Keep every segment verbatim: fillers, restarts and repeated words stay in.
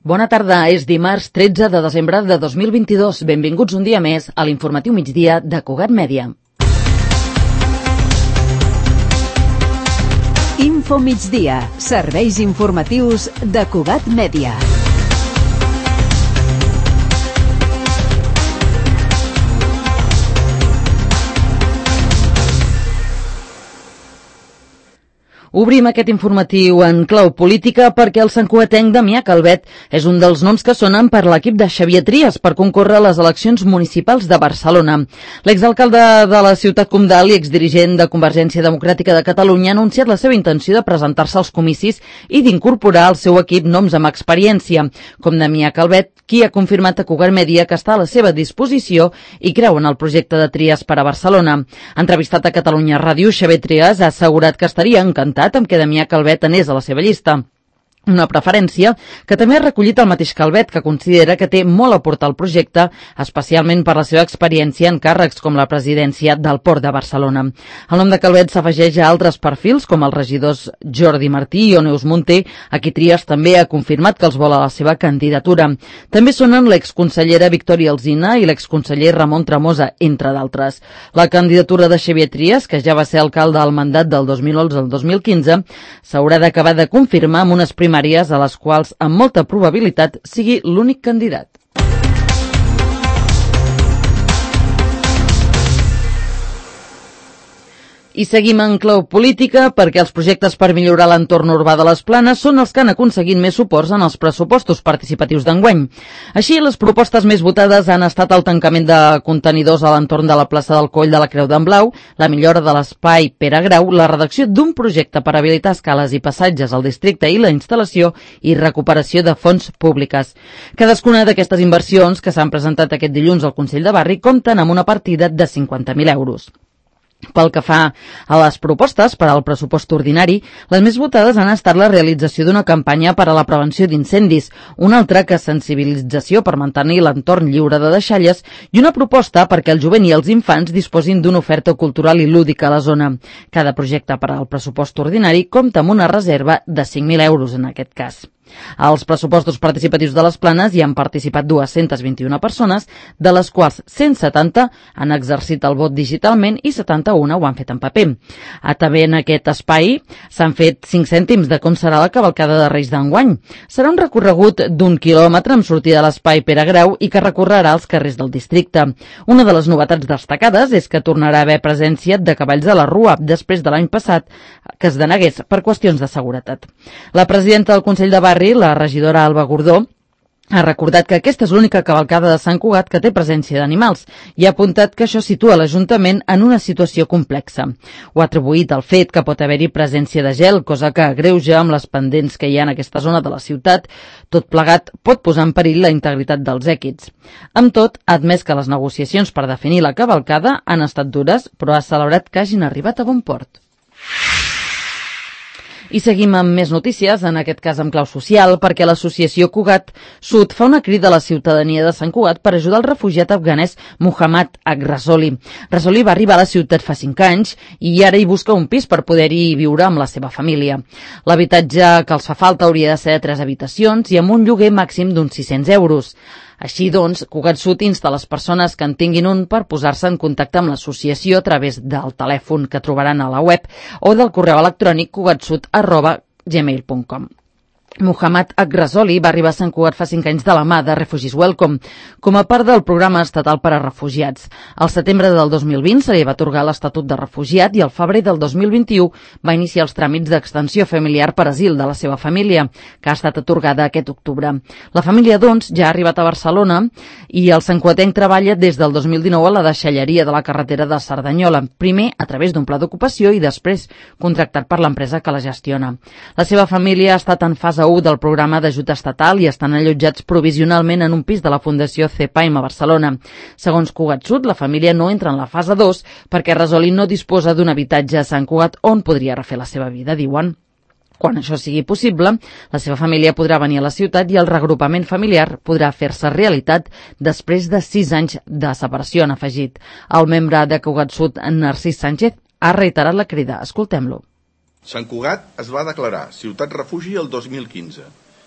Bona tarda, és dimarts tretze de desembre de dos mil vint-i-dos. Benvinguts un dia més a l'informatiu migdia de Cugat Mèdia. Info migdia, serveis informatius de Cugat Mèdia. Obrim aquest informatiu en clau política perquè el santcugatenc Damià Calvet és un dels noms que sonen per l'equip de Xavier Trias per concórrer a les eleccions municipals de Barcelona. L'exalcalde de la ciutat comtal i exdirigent de Convergència Democràtica de Catalunya ha anunciat la seva intenció de presentar-se als comicis i d'incorporar al seu equip noms amb experiència, com Damià Calvet, qui ha confirmat a Cugat Mèdia que està a la seva disposició i creu en el projecte de Trias per a Barcelona. Entrevistat a Catalunya Ràdio, Xavier Trias ha assegurat que estaria encantat amb què Damià Calvet anés a la seva llista. Una preferència que també ha recollit el mateix Calvet, que considera que té molt a aportar al projecte, especialment per la seva experiència en càrrecs com la presidència del Port de Barcelona. El nom de Calvet s'afegeix a altres perfils, com els regidors Jordi Martí i Neus Munté, a qui Trias també ha confirmat que els vol a la seva candidatura. També sonen l'exconsellera Victòria Alsina i l'exconseller Ramon Tremosa, entre d'altres. La candidatura de Xavier Trias, que ja va ser alcalde al mandat del dos mil onze al dos mil quinze, s'haurà d'acabar de confirmar amb unes primàries a les quals, amb molta probabilitat, sigui l'únic candidat. I seguim en clau política perquè els projectes per millorar l'entorn urbà de les Planes són els que han aconseguit més suports en els pressupostos participatius d'enguany. Així, les propostes més votades han estat el tancament de contenidors a l'entorn de la plaça del Coll de la Creu d'en Blau, la millora de l'espai Pere Grau, la redacció d'un projecte per habilitar escales i passatges al districte i la instal·lació i recuperació de fonts públiques. Cadascuna d'aquestes inversions que s'han presentat aquest dilluns al Consell de Barri compten amb una partida de cinquanta mil euros. Pel que fa a les propostes per al pressupost ordinari, les més votades han estat la realització d'una campanya per a la prevenció d'incendis, una altra que sensibilització per mantenir l'entorn lliure de deixalles i una proposta perquè el jovent i els infants disposin d'una oferta cultural i lúdica a la zona. Cada projecte per al pressupost ordinari compta amb una reserva de cinc mil euros en aquest cas. Als pressupostos participatius de les Planes hi han participat dues-centes vint-i-una persones, de les quals cent setanta han exercit el vot digitalment i setanta-una ho han fet en paper. A també en aquest espai s'han fet cinc cèntims de com serà la cavalcada de Reis d'enguany. Serà un recorregut d'un quilòmetre amb sortida a l'espai Pere Grau i que recorrerà els carrers del districte. Una de les novetats destacades és que tornarà a haver presència de cavalls de la Rua, després de l'any passat que es denegués per qüestions de seguretat. La presidenta del Consell de Barri, la regidora Alba Gordó, ha recordat que aquesta és l'única cavalcada de Sant Cugat que té presència d'animals i ha apuntat que això situa l'Ajuntament en una situació complexa. Ho ha atribuït al fet que pot haver-hi presència de gel, cosa que agreuja amb les pendents que hi ha en aquesta zona de la ciutat. Tot plegat pot posar en perill la integritat dels èquids. Amb tot, ha admès que les negociacions per definir la cavalcada han estat dures, però ha celebrat que hagin arribat a bon port. I seguim amb més notícies, en aquest cas amb clau social, perquè l'associació Cugat Sud fa una crida a la ciutadania de Sant Cugat per ajudar el refugiat afganès Muhammad Aghrazoli. Razoli va arribar a la ciutat fa cinc anys i ara hi busca un pis per poder-hi viure amb la seva família. L'habitatge que els fa falta hauria de ser de tres habitacions i amb un lloguer màxim d'uns sis-cents euros. Així doncs, Cugat Sud insta a les persones que en tinguin un per posar-se en contacte amb l'associació a través del telèfon que trobaran a la web o del correu electrònic cugatsud arroba gmail punt com. Muhammad Aghrazoli va arribar a Sant Cugat fa cinc anys de la mà de Refugees Welcome, com a part del programa estatal per a refugiats. Al setembre del dos mil vint se li va atorgar l'Estatut de Refugiat i al febrer del dos mil vint-i-u va iniciar els tràmits d'extensió familiar per asil de la seva família, que ha estat atorgada aquest octubre. La família, doncs, ja ha arribat a Barcelona i el santcugatenc treballa des del dos mil dinou a la deixalleria de la carretera de Cerdanyola, primer a través d'un pla d'ocupació i després contractat per l'empresa que la gestiona. La seva família ha estat en fase u del programa d'ajut estatal i estan allotjats provisionalment en un pis de la Fundació CEPAIM a Barcelona. Segons Cugat Sud, la família no entra en la fase dos perquè Razoli no disposa d'un habitatge a Sant Cugat on podria refer la seva vida, diuen. Quan això sigui possible, la seva família podrà venir a la ciutat i el regrupament familiar podrà fer-se realitat després de sis anys de separació, han afegit. El membre de Cugat Sud, Narcís Sánchez, ha reiterat la crida. Escoltem-lo. Sant Cugat es va declarar ciutat refugi el dos mil quinze.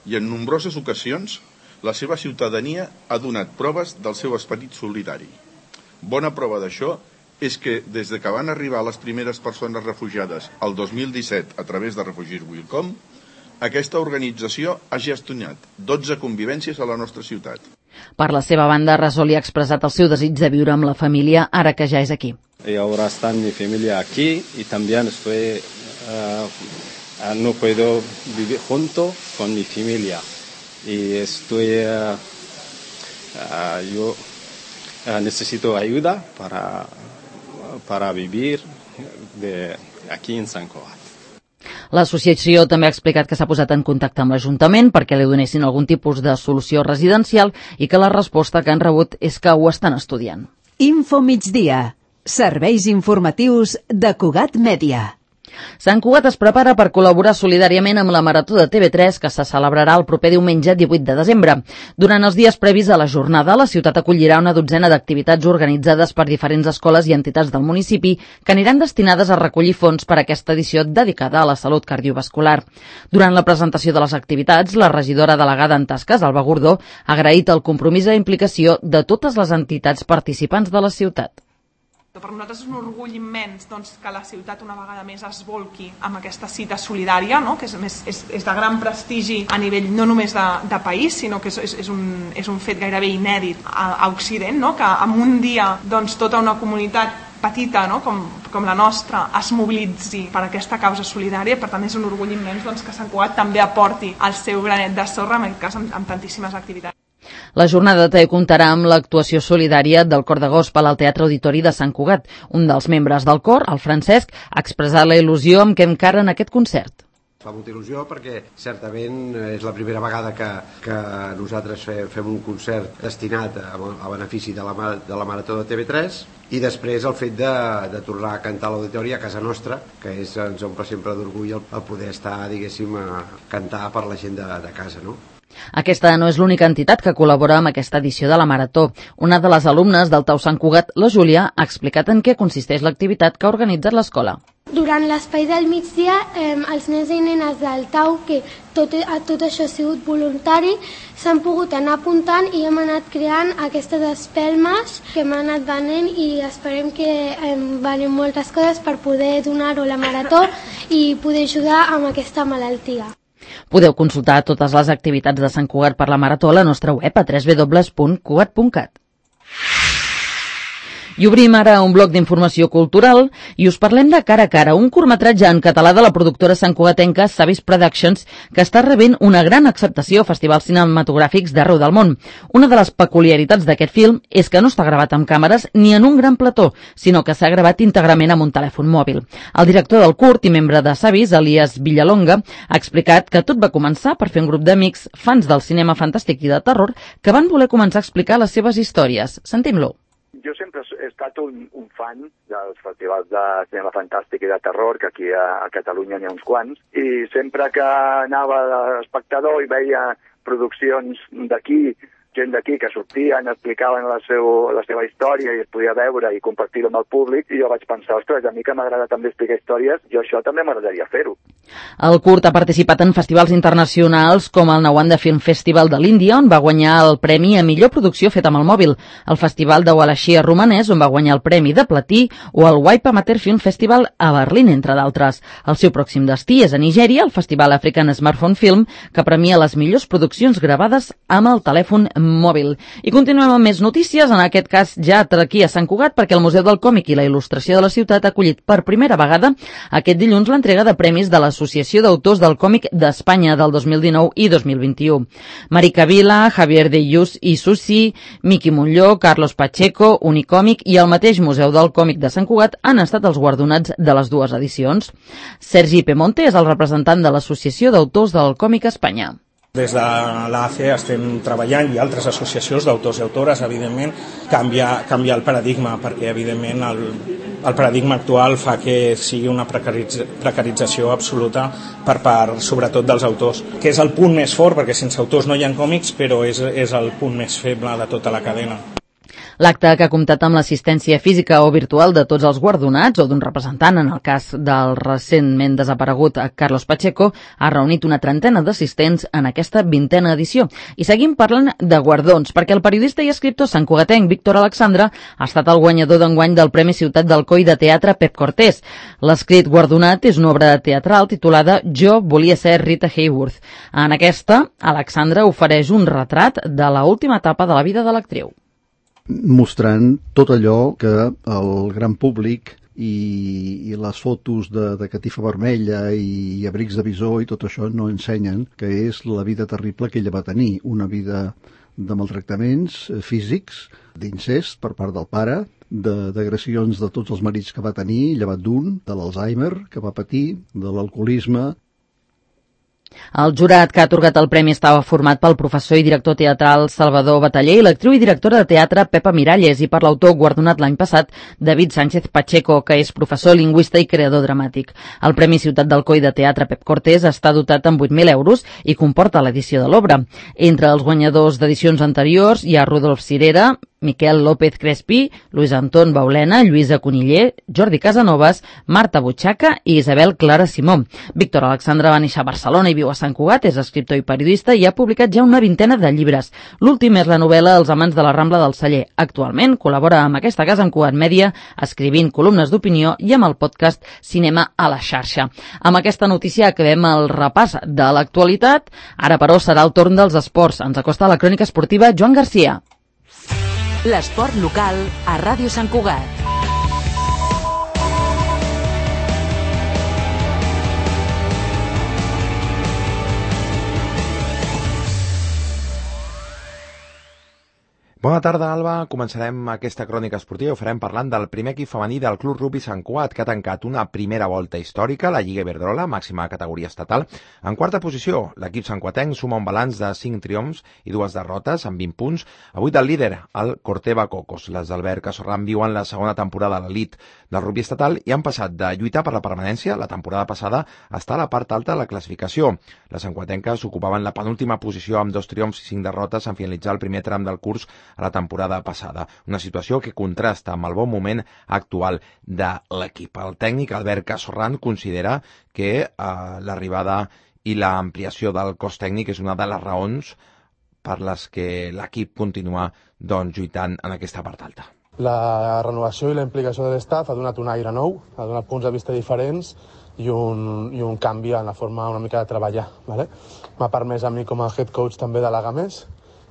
i en nombroses ocasions la seva ciutadania ha donat proves del seu esperit solidari. Bona prova d'això és que des de que van arribar les primeres persones refugiades el dos mil disset a través de Refugees Welcome, aquesta organització ha gestionat dotze convivències a la nostra ciutat. Per la seva banda, Rasoli ha expressat el seu desig de viure amb la família ara que ja és aquí. Y ahora está mi familia aquí y también estoy, uh, no puedo vivir junto con mi familia y estoy, uh, uh, yo uh, necesito ayuda para, para vivir de aquí en Sant Cugat. L'associació també ha explicat que s'ha posat en contacte amb l'Ajuntament perquè li donessin algun tipus de solució residencial i que la resposta que han rebut és que ho estan estudiant. Info migdia. Serveis informatius de Cugat Mèdia. Sant Cugat es prepara per col·laborar solidàriament amb la Marató de T V tres que se celebrarà el proper diumenge divuit de desembre. Durant els dies previs a la jornada, la ciutat acollirà una dotzena d'activitats organitzades per diferents escoles i entitats del municipi que aniran destinades a recollir fons per a aquesta edició dedicada a la salut cardiovascular. Durant la presentació de les activitats, la regidora delegada en tasques, Alba Gordó, ha agraït el compromís i implicació de totes les entitats participants de la ciutat. Per nosaltres és un orgull immens doncs, que la ciutat una vegada més es volqui amb aquesta cita solidària, no? Que és, és, és de gran prestigi a nivell no només de, de país, sinó que és, és, un, és un fet gairebé inèdit a, a Occident, no? Que en un dia doncs, tota una comunitat petita, no? com, com la nostra, es mobilitzi per aquesta causa solidària. Per tant, és un orgull immens doncs, que Sant Cugat també aporti el seu granet de sorra, en aquest cas amb, amb tantíssimes activitats. La jornada també comptarà amb l'actuació solidària del Cor de Gospel al Teatre Auditori de Sant Cugat. Un dels membres del cor, el Francesc, ha expressat la il·lusió amb què encaren aquest concert. Fa molta il·lusió perquè certament és la primera vegada que, que nosaltres fem un concert destinat a, a benefici de la, de la Marató de T V tres i després el fet de, de tornar a cantar a l'auditori a casa nostra, que és, ens omple sempre d'orgull el, el poder estar, diguéssim, a cantar per la gent de, de casa, no? Aquesta no és l'única entitat que col·labora amb aquesta edició de la Marató. Una de les alumnes del Tau Sant Cugat, la Júlia, ha explicat en què consisteix l'activitat que ha organitzat l'escola. Durant l'espai del migdia, eh, els nens i nenes del Tau, que tot, tot això ha sigut voluntari, s'han pogut anar apuntant i hem anat creant aquestes espelmes que hem anat venent i esperem que eh, venem moltes coses per poder donar-ho a la Marató i poder ajudar amb aquesta malaltia. Podeu consultar totes les activitats de Sant Cugat per la Marató a la nostra web a w w w punt cugat punt cat. I obrim ara un bloc d'informació cultural i us parlem de Cara a Cara, un curtmetratge en català de la productora santcugatenca Savis Productions que està rebent una gran acceptació a festivals cinematogràfics d'arreu del món. Una de les peculiaritats d'aquest film és que no està gravat amb càmeres ni en un gran plató, sinó que s'ha gravat íntegrament amb un telèfon mòbil. El director del curt i membre de Savis, Elias Villalonga, ha explicat que tot va començar per fer un grup d'amics fans del cinema fantàstic i de terror que van voler començar a explicar les seves històries. Sentim-lo. Jo sempre he estat un, un fan dels festivals de cinema fantàstic i de terror, que aquí a, a Catalunya n'hi ha uns quants, i sempre que anava d'espectador i veia produccions d'aquí, gent d'aquí que sortien, explicaven la, seu, la seva història i es podia veure i compartir-ho amb el públic, i jo vaig pensar, ostres, a mi que m'agrada també explicar històries, jo això també m'agradaria fer-ho. El curt ha participat en festivals internacionals com el Nawanda Film Festival de l'Índia, on va guanyar el premi a millor producció feta amb el mòbil, el Festival de Wallachia romanès, on va guanyar el premi de platí, o el Wipe Amateur Film Festival a Berlín, entre d'altres. El seu pròxim destí és a Nigèria, el Festival African Smartphone Film, que premia les millors produccions gravades amb el telèfon mòbil. I continuem amb més notícies, en aquest cas ja aquí a Sant Cugat, perquè el Museu del Còmic i la Il·lustració de la ciutat ha acollit per primera vegada aquest dilluns l'entrega de premis de l'Associació d'Autors del Còmic d'Espanya del dos mil dinou i dos mil vint-i-u. Marica Vila, Javier de Yus i Susi, Miqui Montlló, Carlos Pacheco, Unicòmic i el mateix Museu del Còmic de Sant Cugat han estat els guardonats de les dues edicions. Sergi Pemonte és el representant de l'Associació d'Autors del Còmic a Espanya. Des de l'A C estem treballant i altres associacions d'autors i autores, evidentment, canviar, canviar el paradigma, perquè evidentment el, el paradigma actual fa que sigui una precaritz, precarització absoluta per part, sobretot, dels autors, que és el punt més fort, perquè sense autors no hi ha còmics, però és, és el punt més feble de tota la cadena. L'acte, que ha comptat amb l'assistència física o virtual de tots els guardonats o d'un representant, en el cas del recentment desaparegut Carlos Pacheco, ha reunit una trentena d'assistents en aquesta vintena edició. I seguim parlant de guardons, perquè el periodista i escriptor santcugatenc Víctor Alexandre ha estat el guanyador d'enguany del Premi Ciutat d'Alcoi de Teatre Pep Cortés. L'escrit guardonat és una obra teatral titulada Jo volia ser Rita Hayworth. En aquesta, Alexandre ofereix un retrat de l'última etapa de la vida de l'actriu, mostrant tot allò que el gran públic i, i les fotos de, de catifa vermella i, i abrics de visó i tot això no ensenyen, que és la vida terrible que ella va tenir, una vida de maltractaments físics, d'incest per part del pare, d'agressions de, de tots els marits que va tenir, llevat d'un, de l'Alzheimer que va patir, de l'alcoholisme. El jurat que ha atorgat el premi estava format pel professor i director teatral Salvador Bataller i l'actriu i directora de teatre Pepa Miralles i per l'autor guardonat l'any passat David Sánchez Pacheco, que és professor, lingüista i creador dramàtic. El Premi Ciutat d'Alcoi de Teatre Pep Cortés està dotat amb vuit mil euros i comporta l'edició de l'obra. Entre els guanyadors d'edicions anteriors hi ha Rodolf Cirera, Miquel López Crespi, Luis Anton Baulena, Lluïsa Coniller, Jordi Casanovas, Marta Butxaca i Isabel Clara Simó. Víctor Alexandre va néixer a Barcelona i viu a Sant Cugat, és escriptor i periodista i ha publicat ja una vintena de llibres. L'últim és la novel·la Els amants de la Rambla del Celler. Actualment col·labora amb aquesta casa en Cugat Mèdia, escrivint columnes d'opinió i amb el podcast Cinema a la xarxa. Amb aquesta notícia acabem el repàs de l'actualitat. Ara, però, serà el torn dels esports. Ens acosta a la crònica esportiva Joan Garcia. L'esport local a Ràdio Sant Cugat. Bona tarda, Alba. Començarem aquesta crònica esportiva i ho farem parlant del primer equip femení del Club Rugby Sant Cugat, que ha tancat una primera volta històrica, la Lliga Iberdrola, màxima categoria estatal. En quarta posició, l'equip santcuatenc suma un balanç de cinc triomfs i dues derrotes, amb vint punts. Avui del líder, el Corteva Cocos. Les d'Albert Casorran viuen la segona temporada a l'elit del rugby estatal i han passat de lluitar per la permanència la temporada passada a estar a la part alta de la classificació. Les santcuatenques ocupaven la penúltima posició amb dos triomfs i cinc derrotes en finalitzar el primer tram del curs a la temporada passada. Una situació que contrasta amb el bon moment actual de l'equip. El tècnic Albert Casorran considera que eh, l'arribada i l'ampliació del cos tècnic és una de les raons per les que l'equip continua doncs, lluitant en aquesta part alta. La renovació i la implicació de l'estaf ha donat un aire nou, ha donat punts de vista diferents i un, i un canvi en la forma una mica de treballar. Vale? M'ha permès a mi com a head coach també delegar més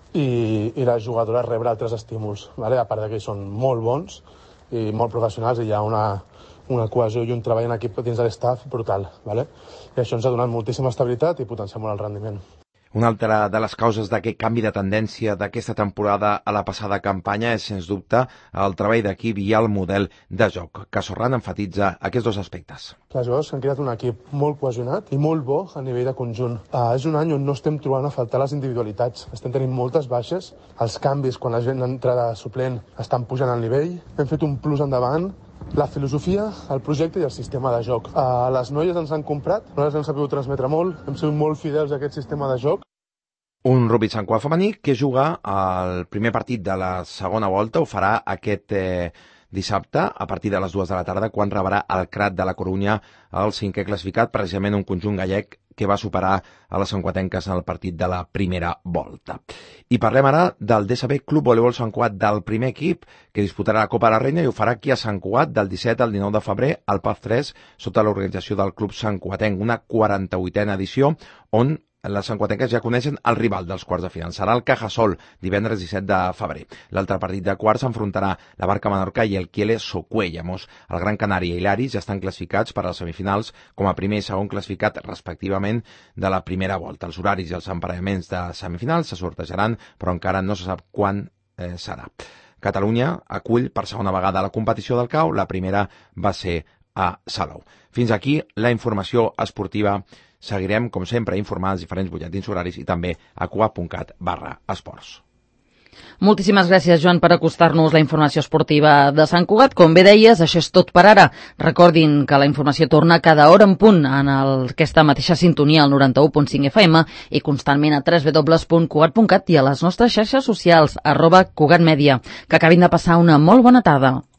i, i les jugadores rebre altres estímuls. Vale? A part que són molt bons i molt professionals i hi ha una, una cohesió i un treball en equip dins de l'estaf brutal. Vale? I això ens ha donat moltíssima estabilitat i potenciar molt el rendiment. Una altra de les causes d'aquest canvi de tendència d'aquesta temporada a la passada campanya és, sens dubte, el treball d'equip i el model de joc. Casorran enfatitza aquests dos aspectes. Les jugadors han creat un equip molt cohesionat i molt bo a nivell de conjunt. Uh, és un any on no estem trobant a faltar les individualitats. Estem tenint moltes baixes. Els canvis, quan la gent entra de suplent, estan pujant al nivell. Hem fet un plus endavant. La filosofia, el projecte i el sistema de joc. Uh, les noies ens han comprat, nosaltres ens hem sabut transmetre molt, hem sigut molt fidels a aquest sistema de joc. Un Rugby Sant Cugat femení que juga el primer partit de la segona volta, ho farà aquest eh, dissabte a partir de les dues de la tarda, quan rebrà el Crat de la Corunya, el cinquè classificat, precisament un conjunt gallec que va superar a les santcuatenques en el partit de la primera volta. I parlem ara del D S B Club Voleibol Sant Cugat, del primer equip que disputarà la Copa de la Reina i ho farà aquí a Sant Cugat del disset al dinou de febrer al P A F tres sota l'organització del Club santcuatenc, una quaranta-vuitena edició on les santcuatenques ja coneixen el rival dels quarts de final. Serà el Cajasol, divendres disset de febrer. L'altre partit de quarts s'enfrontarà la Barca Menorca i el Kiele Socuellamos. El Gran Canària i l'Aris ja estan classificats per a les semifinals com a primer i segon classificat respectivament de la primera volta. Els horaris i els emparellaments de semifinals se sortejaran, però encara no se sap quan eh, serà. Catalunya acull per segona vegada la competició del C A U. La primera va ser a Salou. Fins aquí la informació esportiva. Seguirem, com sempre, informant els diferents butlletins horaris i també a cugat punt cat barra esports. Moltíssimes gràcies, Joan, per acostar-nos la informació esportiva de Sant Cugat. Com bé deies, això és tot per ara. Recordin que la informació torna cada hora en punt en el, aquesta mateixa sintonia, al noranta-u punt cinc F M, i constantment a w w w punt cugat punt cat i a les nostres xarxes socials, arroba Cugat Mèdia. Que acabin de passar una molt bona tarda.